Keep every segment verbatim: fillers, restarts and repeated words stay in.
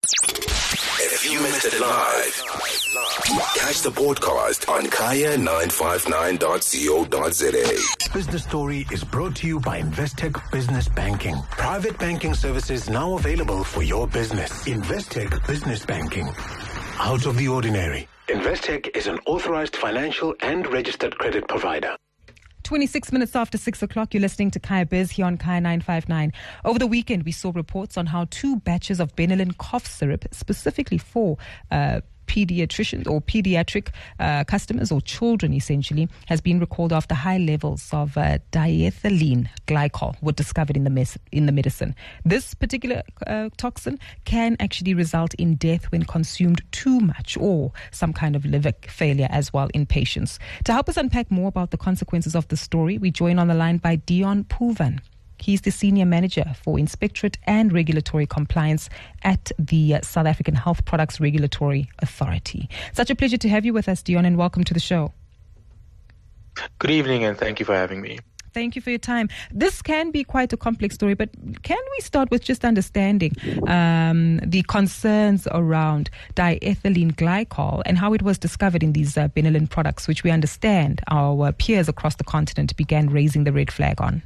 If you missed it live, catch the podcast on kaya nine five nine dot co dot za. Business Story is brought to you by Investec Business Banking. Private banking services now available for your business. Investec Business Banking. Out of the ordinary. Investec is an authorized financial and registered credit provider. twenty-six minutes after six o'clock, you're listening to Kaya Biz here on Kaya nine five nine. Over the weekend, we saw reports on how two batches of Benylin cough syrup, specifically for uh, pediatricians or pediatric uh, customers or children essentially, has been recalled after high levels of uh, diethylene glycol were discovered in the mes- in the medicine. This particular uh, toxin can actually result in death when consumed too much or some kind of liver failure as well in patients. To help us unpack more about the consequences of the story, we join on the line by Dion Poovan. He's the Senior Manager for Inspectorate and Regulatory Compliance at the South African Health Products Regulatory Authority. Such a pleasure to have you with us, Dion, and welcome to the show. Good evening, and thank you for having me. Thank you for your time. This can be quite a complex story, but can we start with just understanding um, the concerns around diethylene glycol and how it was discovered in these uh, Benylin products, which we understand our uh, peers across the continent began raising the red flag on?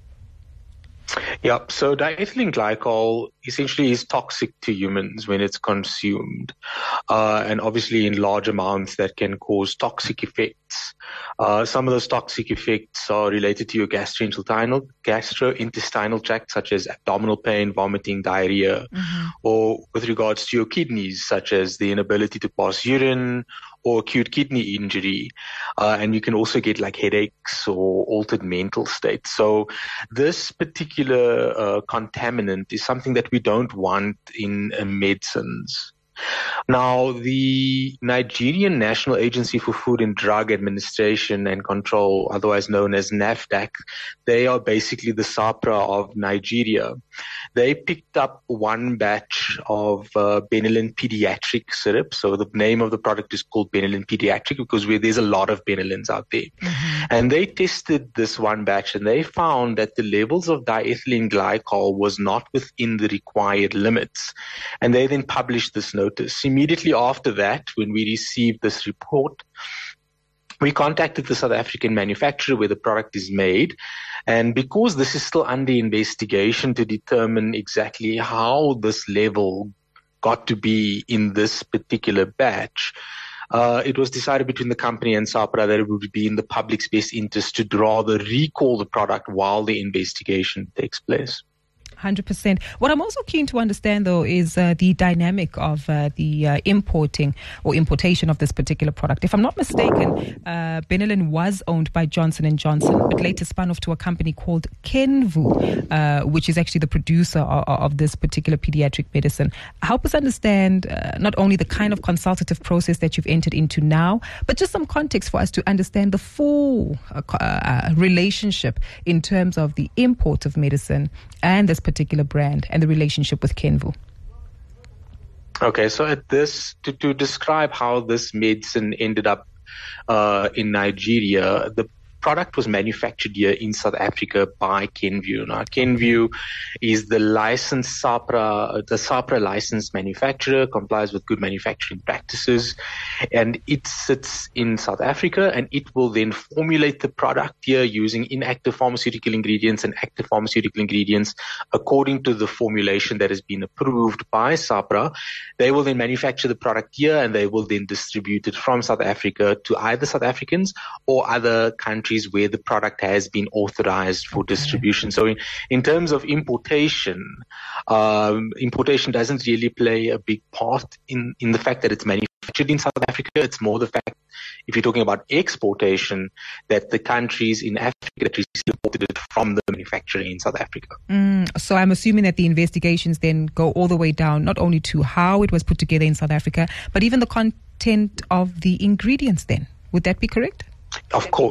Yeah, so diethylene glycol essentially is toxic to humans when it's consumed, uh, and obviously in large amounts that can cause toxic effects. Uh, some of those toxic effects are related to your gastrointestinal, gastrointestinal tract, such as abdominal pain, vomiting, diarrhea, mm-hmm. or with regards to your kidneys, such as the inability to pass urine, or acute kidney injury. Uh, and you can also get like headaches or altered mental state. So this particular uh, contaminant is something that we don't want in uh, medicines. Now, the Nigerian National Agency for Food and Drug Administration and Control, otherwise known as NAFDAC, they are basically the SAHPRA of Nigeria. They picked up one batch of uh, Benylin pediatric syrup. So the name of the product is called Benylin pediatric because we, there's a lot of Benylins out there. Mm-hmm. And they tested this one batch and they found that the levels of diethylene glycol was not within the required limits. And they then published this notice. Immediately after that, when we received this report, we contacted the South African manufacturer where the product is made. And because this is still under investigation to determine exactly how this level got to be in this particular batch, uh, it was decided between the company and SAHPRA that it would be in the public's best interest to rather recall the product while the investigation takes place. one hundred percent. What I'm also keen to understand, though, is uh, the dynamic of uh, the uh, importing or importation of this particular product. If I'm not mistaken, uh, Benylin was owned by Johnson and Johnson, but later spun off to a company called Kenvue, uh, which is actually the producer of, of this particular pediatric medicine. Help us understand uh, not only the kind of consultative process that you've entered into now, but just some context for us to understand the full uh, uh, relationship in terms of the import of medicine and this particular brand and the relationship with Kenvue. Okay, so at this, to, to describe how this medicine ended up uh, in Nigeria, the product was manufactured here in South Africa by Kenvue. Now, Kenvue is the licensed SAHPRA, the SAHPRA licensed manufacturer, complies with good manufacturing practices, and it sits in South Africa, and it will then formulate the product here using inactive pharmaceutical ingredients and active pharmaceutical ingredients according to the formulation that has been approved by SAHPRA. They will then manufacture the product here, and they will then distribute it from South Africa to either South Africans or other countries where the product has been authorized for distribution. So in, in terms of importation, um, importation doesn't really play a big part in, in the fact that it's manufactured in South Africa. It's more the fact, if you're talking about exportation, that the countries in Africa that imported it from the manufacturer in South Africa. Mm, so I'm assuming that the investigations then go all the way down, not only to how it was put together in South Africa, but even the content of the ingredients then. Would that be correct? Of course.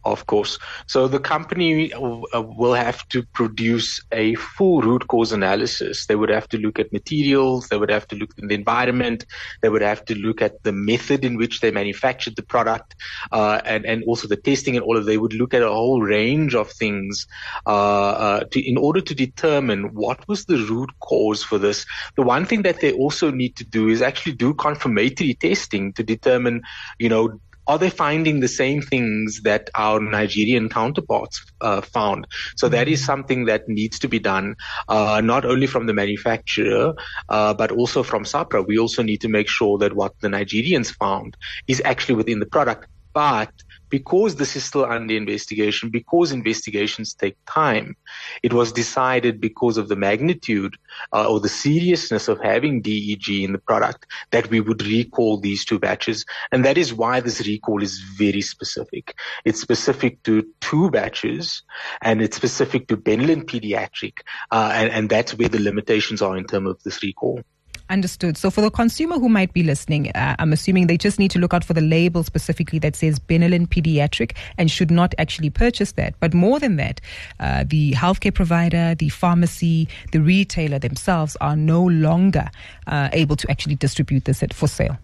Of course. So the company uh, will have to produce a full root cause analysis. They would have to look at materials. They would have to look at the environment. They would have to look at the method in which they manufactured the product, uh, and, and also the testing and all of. They would look at a whole range of things uh, uh, to, in order to determine what was the root cause for this. The one thing that they also need to do is actually do confirmatory testing to determine, you know, are they finding the same things that our Nigerian counterparts uh, found? So that is something that needs to be done, uh, not only from the manufacturer, uh, but also from SAHPRA. We also need to make sure that what the Nigerians found is actually within the product. But because this is still under investigation, because investigations take time, it was decided because of the magnitude uh, or the seriousness of having D E G in the product that we would recall these two batches. And that is why this recall is very specific. It's specific to two batches, and it's specific to Benylin Pediatric, uh, and, and that's where the limitations are in terms of this recall. Understood. So for the consumer who might be listening, uh, I'm assuming they just need to look out for the label specifically that says Benylin Pediatric and should not actually purchase that. But more than that, uh, the healthcare provider, the pharmacy, the retailer themselves are no longer uh, able to actually distribute this at, for sale.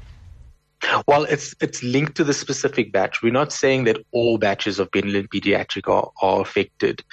Well, it's it's linked to the specific batch. We're not saying that all batches of Benylin Pediatric are, are affected.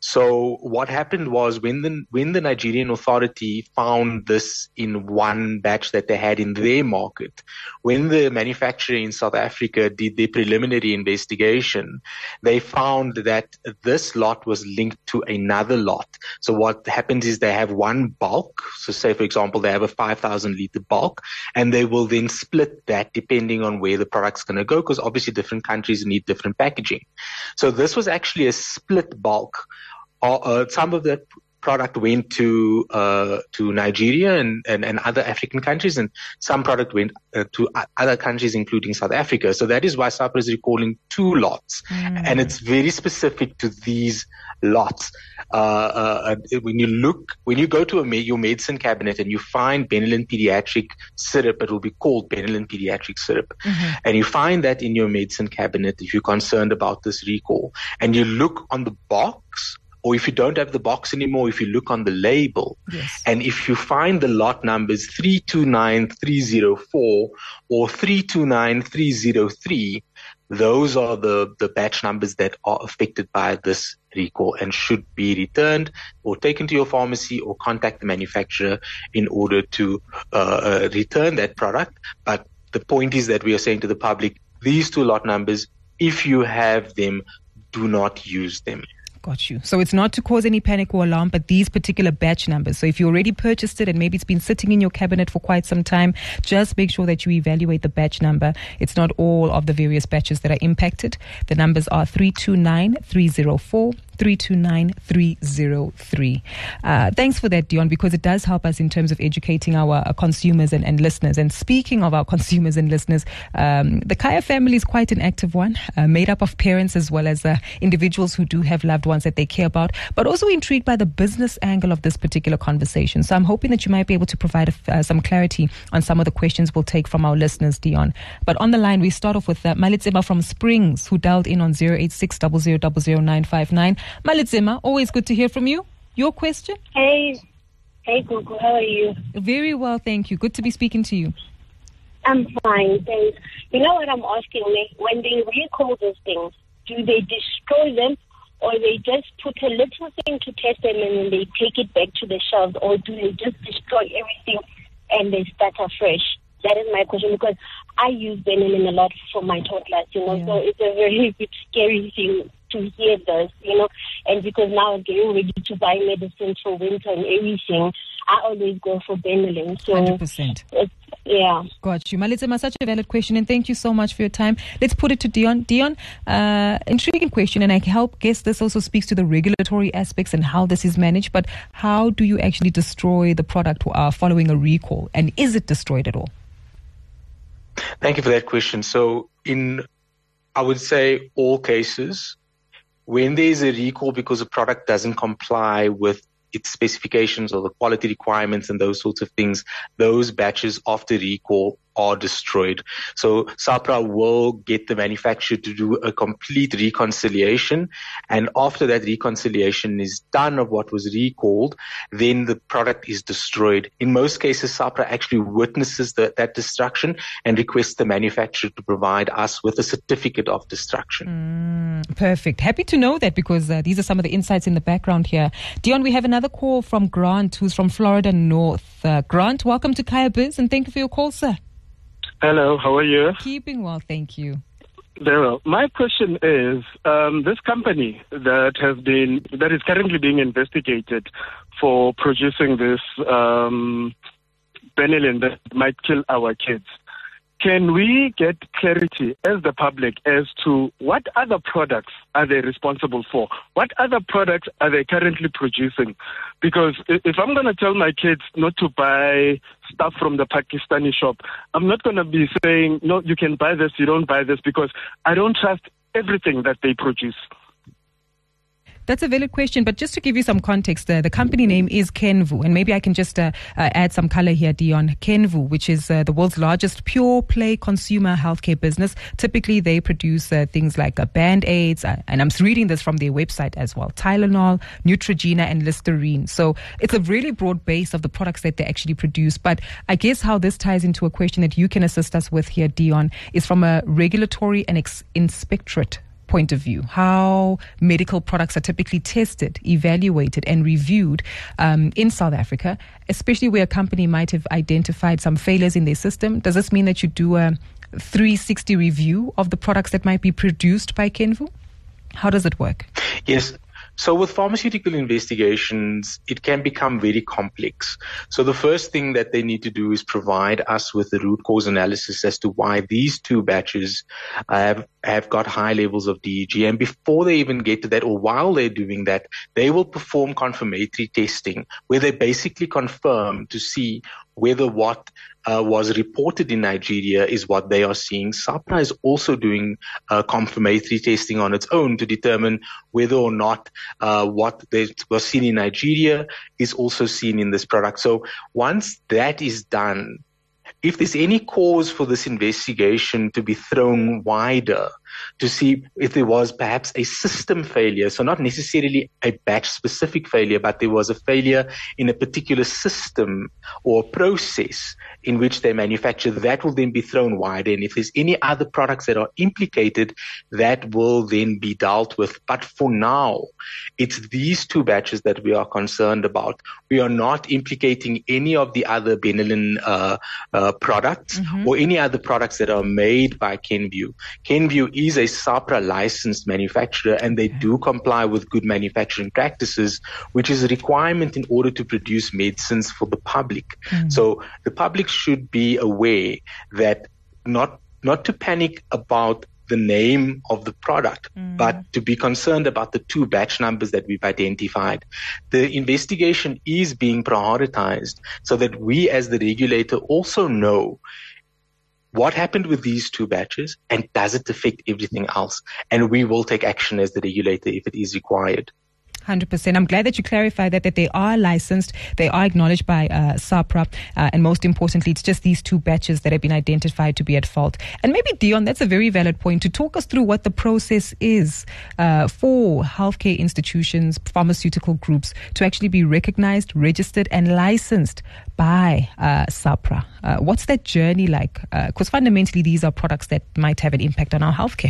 So what happened was when the when the Nigerian authority found this in one batch that they had in their market, when the manufacturer in South Africa did their preliminary investigation, they found that this lot was linked to another lot. So what happens is they have one bulk. So say, for example, they have a five thousand liter bulk, and they will then split that depending on where the product's going to go, because obviously different countries need different packaging. So this was actually a split bulk. Uh, uh, some of the product went to uh, to Nigeria and, and, and other African countries, and some product went uh, to other countries, including South Africa. So that is why SAHPRA is recalling two lots, mm. and it's very specific to these lots. Uh, uh, when you look, when you go to a, your medicine cabinet and you find Benylin Pediatric syrup, it will be called Benylin Pediatric syrup, mm-hmm. and you find that in your medicine cabinet if you're concerned about this recall, and you look on the box. Or if you don't have the box anymore, if you look on the label, yes. and if you find the lot numbers three two nine three zero four or three two nine three zero three, those are the, the batch numbers that are affected by this recall and should be returned or taken to your pharmacy or contact the manufacturer in order to uh, uh, return that product. But the point is that we are saying to the public, these two lot numbers, if you have them, do not use them. Got you. So it's not to cause any panic or alarm, but these particular batch numbers. So if you already purchased it and maybe it's been sitting in your cabinet for quite some time, just make sure that you evaluate the batch number. It's not all of the various batches that are impacted. The numbers are three two nine three zero four, three two nine three zero three. Uh, thanks for that, Dion, because it does help us in terms of educating our uh, consumers and, and listeners. And speaking of our consumers and listeners, um, the Khaya family is quite an active one, uh, made up of parents as well as uh, individuals who do have loved ones that they care about, but also intrigued by the business angle of this particular conversation. So I'm hoping that you might be able to provide a, uh, some clarity on some of the questions we'll take from our listeners, Dion. But on the line, we start off with uh, Malitsima from Springs, who dialed in on zero eight six zero zero zero zero nine five nine. Malitsima, always good to hear from you. Your question? Hey, hey, Gugu, how are you? Very well, thank you. Good to be speaking to you. I'm fine, thanks. You know what I'm asking me? When they recall these things, do they destroy them, or they just put a little thing to test them and then they take it back to the shelves, or do they just destroy everything and they start afresh? That is my question, because I use Benylin a lot for my toddlers, you know, yeah. so it's a very bit scary thing to hear this, you know, and because now I'm getting ready to buy medicines for winter and everything, I always go for Benylin. So one hundred percent. It's, yeah. Got you. Malitsima, such a valid question, and thank you so much for your time. Let's put it to Dion. Dion, uh, intriguing question, and I help guess this also speaks to the regulatory aspects and how this is managed, but how do you actually destroy the product uh, following a recall, and is it destroyed at all? Thank you for that question. So in, I would say, all cases, when there is a recall because a product doesn't comply with its specifications or the quality requirements and those sorts of things, those batches after recall are destroyed. So SAHPRA will get the manufacturer to do a complete reconciliation, and after that reconciliation is done of what was recalled, then the product is destroyed. In most cases, SAHPRA actually witnesses the, that destruction and requests the manufacturer to provide us with a certificate of destruction. Mm, perfect. Happy to know that, because uh, these are some of the insights in the background here. Dion, we have another call from Grant, who's from Florida North. Uh, Grant, welcome to Kaya Biz, and thank you for your call, sir. Hello, how are you? Keeping well, thank you. Very well. My question is, um, this company that has been, that is currently being investigated for producing this um, benylin that might kill our kids, can we get clarity as the public as to what other products are they responsible for? What other products are they currently producing? Because if I'm going to tell my kids not to buy stuff from the Pakistani shop, I'm not going to be saying, no, you can buy this, you don't buy this, because I don't trust everything that they produce. That's a valid question, but just to give you some context, uh, the company name is Kenvu, and maybe I can just uh, uh, add some color here, Dion. Kenvu, which is uh, the world's largest pure-play consumer healthcare business. Typically, they produce uh, things like uh, Band-Aids, uh, and I'm reading this from their website as well, Tylenol, Neutrogena, and Listerine. So it's a really broad base of the products that they actually produce. But I guess how this ties into a question that you can assist us with here, Dion, is from a regulatory and ex- inspectorate point of view, how medical products are typically tested, evaluated, and reviewed um, in South Africa, especially where a company might have identified some failures in their system. Does this mean that you do a three sixty review of the products that might be produced by Kenvu? How does it work? Yes. So with pharmaceutical investigations, it can become very complex. So the first thing that they need to do is provide us with the root cause analysis as to why these two batches have, have got high levels of D E G. And before they even get to that, or while they're doing that, they will perform confirmatory testing, where they basically confirm to see whether what uh, was reported in Nigeria is what they are seeing. SAHPRA is also doing uh, confirmatory testing on its own to determine whether or not uh, what they was seen in Nigeria is also seen in this product. So once that is done, if there's any cause for this investigation to be thrown wider, to see if there was perhaps a system failure, so not necessarily a batch-specific failure, but there was a failure in a particular system or process in which they manufacture, that will then be thrown wider. And if there's any other products that are implicated, that will then be dealt with. But for now, it's these two batches that we are concerned about. We are not implicating any of the other Benylin uh, uh, products mm-hmm. or any other products that are made by Kenvu. Kenvu is a SAHPRA licensed manufacturer, and they do comply with good manufacturing practices, which is a requirement in order to produce medicines for the public. Mm. So the public should be aware that not not to panic about the name of the product, mm. but to be concerned about the two batch numbers that we've identified. The investigation is being prioritized so that we as the regulator also know what happened with these two batches, and does it affect everything else? And we will take action as the regulator if it is required. one hundred percent. I'm glad that you clarified that, that they are licensed, they are acknowledged by uh, SAHPRA, uh, and most importantly, it's just these two batches that have been identified to be at fault. And maybe, Dion, that's a very valid point, to talk us through what the process is uh, for healthcare institutions, pharmaceutical groups, to actually be recognized, registered, and licensed by uh, SAHPRA. Uh, what's that journey like? Because uh, fundamentally, these are products that might have an impact on our healthcare.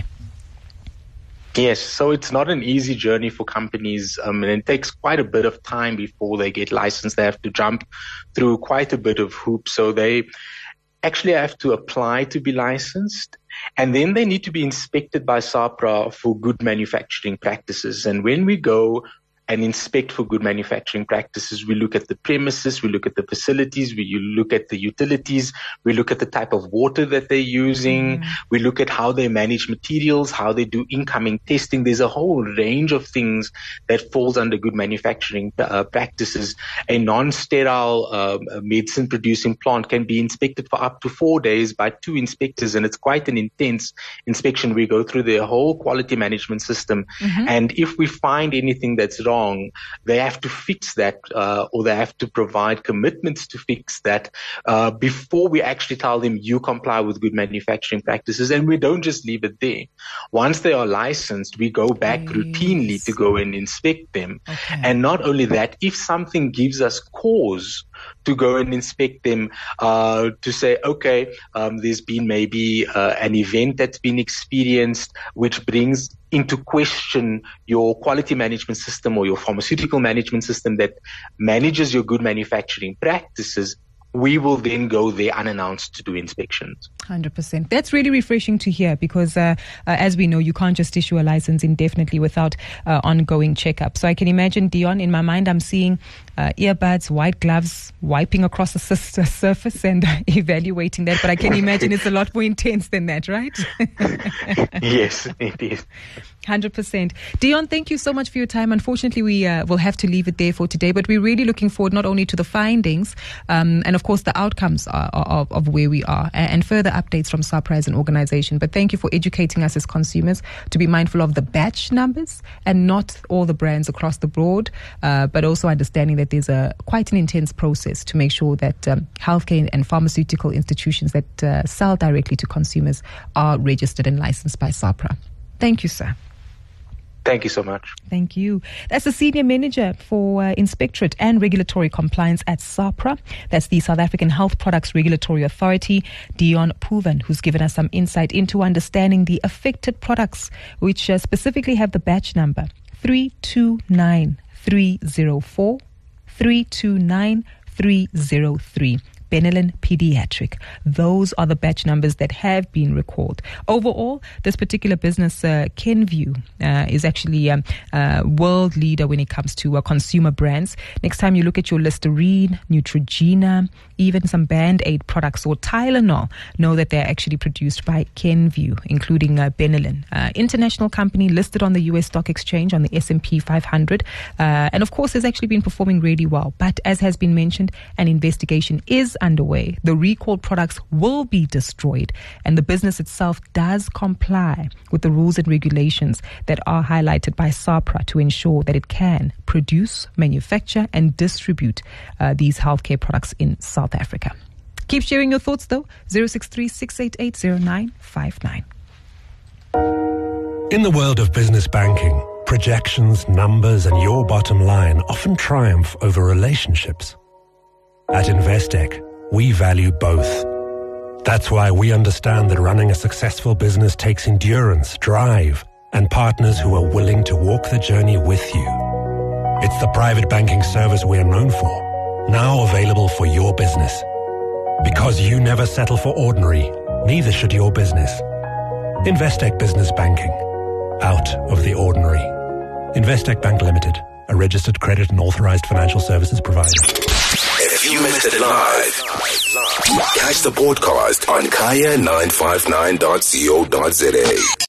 Yes, so it's not an easy journey for companies, um, and it takes quite a bit of time before they get licensed. They have to jump through quite a bit of hoops. So they actually have to apply to be licensed, and then they need to be inspected by SAHPRA for good manufacturing practices. And when we go and inspect for good manufacturing practices, we look at the premises, we look at the facilities, we look at the utilities, we look at the type of water that they're using, mm. we look at how they manage materials, how they do incoming testing. There's a whole range of things that falls under good manufacturing uh, practices. A non-sterile uh, medicine producing plant can be inspected for up to four days by two inspectors, and it's quite an intense inspection. We go through their whole quality management system, mm-hmm. and if we find anything that's wrong, wrong, they have to fix that, uh, or they have to provide commitments to fix that uh, before we actually tell them you comply with good manufacturing practices. And we don't just leave it there. Once they are licensed, we go back yes. routinely to go and inspect them. Okay. And not only that, if something gives us cause to go and inspect them, uh, to say, okay, um, there's been maybe uh, an event that's been experienced which brings into question your quality management system or your pharmaceutical management system that manages your good manufacturing practices, we will then go there unannounced to do inspections. one hundred percent. That's really refreshing to hear because, uh, uh, as we know, you can't just issue a license indefinitely without uh, ongoing checkup. So I can imagine, Dion, in my mind, I'm seeing uh, earbuds, white gloves, wiping across the s- surface and uh, evaluating that. But I can imagine it's a lot more intense than that, right? Yes, it is. one hundred percent. Dion, thank you so much for your time. Unfortunately, we uh, will have to leave it there for today, but we're really looking forward not only to the findings um, and, of course, the outcomes uh, of, of where we are and, and further updates from SAHPRA as an organization. But thank you for educating us as consumers to be mindful of the batch numbers and not all the brands across the board, uh, but also understanding that there's a quite an intense process to make sure that um, healthcare and pharmaceutical institutions that uh, sell directly to consumers are registered and licensed by SAHPRA. Thank you, sir. Thank you so much. Thank you. That's the Senior Manager for uh, Inspectorate and Regulatory Compliance at SAHPRA. That's the South African Health Products Regulatory Authority, Dion Pooven, who's given us some insight into understanding the affected products, which uh, specifically have the batch number three two nine three zero four, three two nine three zero three. Benylin Pediatric. Those are the batch numbers that have been recalled. Overall, this particular business, uh, Kenvue, uh, is actually a um, uh, world leader when it comes to uh, consumer brands. Next time you look at your Listerine, Neutrogena, even some Band-Aid products or Tylenol, know that they're actually produced by Kenvue, including uh, Benylin, uh, international company listed on the U S Stock Exchange on the S and P five hundred, uh, and of course has actually been performing really well. But as has been mentioned, an investigation is underway. The recalled products will be destroyed, and the business itself does comply with the rules and regulations that are highlighted by SAHPRA to ensure that it can produce, manufacture, and distribute uh, these healthcare products in South Africa. Keep sharing your thoughts though. zero six three, six eight eight, zero nine five nine. In the world of business banking, projections, numbers, and your bottom line often triumph over relationships. At Investec, we value both. That's why we understand that running a successful business takes endurance, drive, and partners who are willing to walk the journey with you. It's the private banking service we are known for, now available for your business. Because you never settle for ordinary, neither should your business. Investec Business Banking. Out of the ordinary. Investec Bank Limited, a registered credit and authorized financial services provider. If you missed it live, catch the podcast on kaya nine five nine dot co dot za.